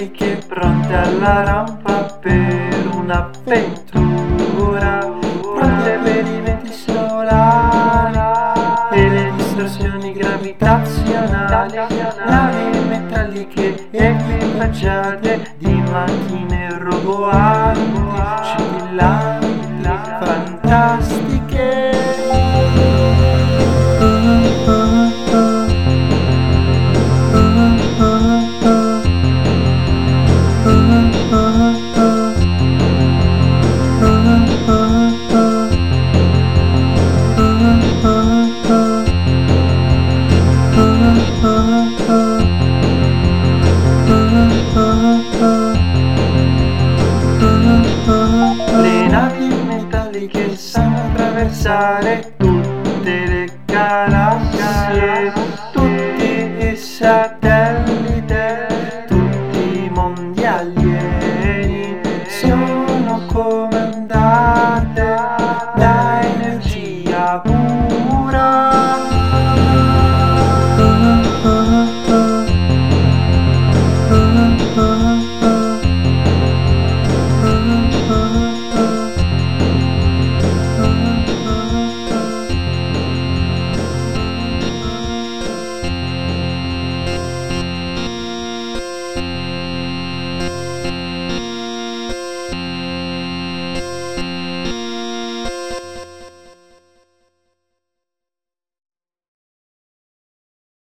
metalliche pronte alla rampa per un'avventura, pronte per i venti solari e le distorsioni gravitazionali, navi metalliche equipaggiate di macchine roboanti, scintillanti, fantastiche. Le navi metalliche sanno attraversare tutte le galassie, tutti i satelliti